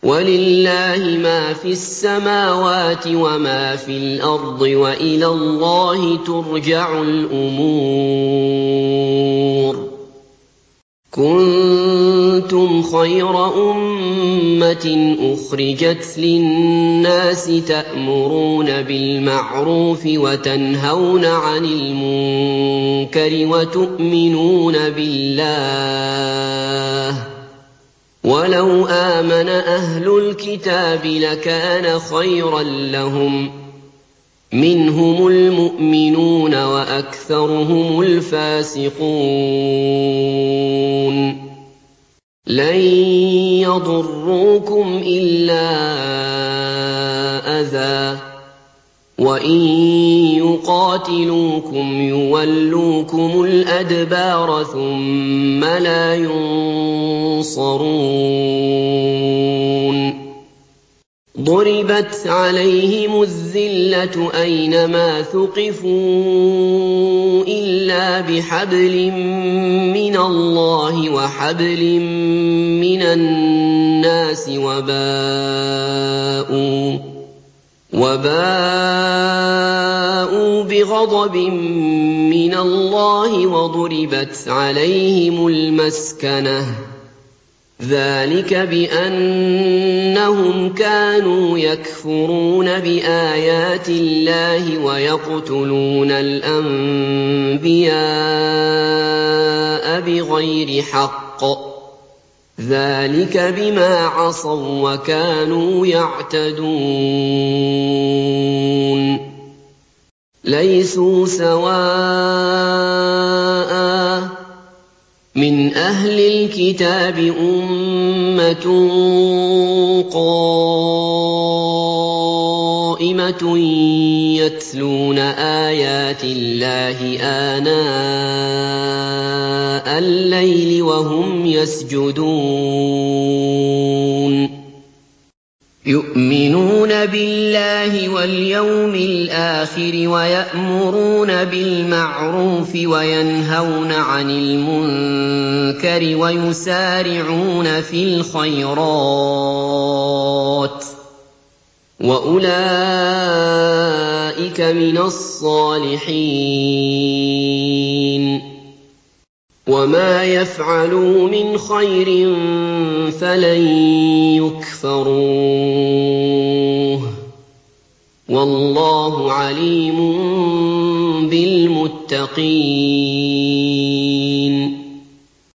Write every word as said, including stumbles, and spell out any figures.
وَلِلَّهِ مَا فِي السَّمَاوَاتِ وَمَا فِي الْأَرْضِ وَإِلَى اللَّهِ تُرْجَعُ الْأُمُورُ كُنتُمْ خَيْرَ أُمَّةٍ أُخْرِجَتْ لِلنَّاسِ تَأْمُرُونَ بِالْمَعْرُوفِ وَتَنْهَوْنَ عَنِ الْمُنكَرِ وَتُؤْمِنُونَ بِاللَّهِ ۗ وَلَوْ آمَنَ أَهْلُ الْكِتَابِ لَكَانَ خَيْرًا لَّهُم ۚ مِّنْهُمُ الْمُؤْمِنُونَ وَأَكْثَرُهُمُ الْفَاسِقُونَ لَن يَضُرُّوكُمْ إِلَّا أَذًى ۖ وَإِن يُقَاتِلُوكُمْ يُوَلُّوكُمُ الْأَدْبَارَ ثُمَّ لَا يُنصَرُونَ ضُرِبَتْ عَلَيْهِمُ الذِّلَّةُ أَيْنَمَا ثُقِفُوا إِلَّا بِحَبْلٍ مِّنَ اللَّهِ وَحَبْلٍ مِّنَ النَّاسِ وَبَاءُوا وَبَاءُوا بِغَضَبٍ مِّنَ اللَّهِ وَضُرِبَتْ عَلَيْهِمُ الْمَسْكَنَةُ ۚ ذَٰلِكَ بِأَنَّهُمْ كَانُوا يَكْفُرُونَ بِآيَاتِ اللَّهِ وَيَقْتُلُونَ الْأَنبِيَاءَ بِغَيْرِ حَقٍّ ۚ ذَٰلِكَ بِمَا عَصَوا وَّكَانُوا يَعْتَدُونَ لَيْسُوا سَوَاءً ۗ مِّنْ أَهْلِ الْكِتَابِ أُمَّةٌ قَائِمَةٌ يَتْلُونَ آيَاتِ اللَّهِ آنَاءَ اللَّيْلِ وَهُمْ يَسْجُدُونَ يُؤْمِنُونَ بِاللَّهِ وَالْيَوْمِ الْآخِرِ وَيَأْمُرُونَ بِالْمَعْرُوفِ وَيَنْهَوْنَ عَنِ الْمُنكَرِ وَيُسَارِعُونَ فِي الْخَيْرَاتِ ۚ وَأُولَٰئِكَ مِنَ الصَّالِحِينَ وَمَا يَفْعَلُوا مِنْ خَيْرٍ فَلَن يُكْفَرُوهُ ۗ وَاللَّهُ عَلِيمٌ بِالْمُتَّقِينَ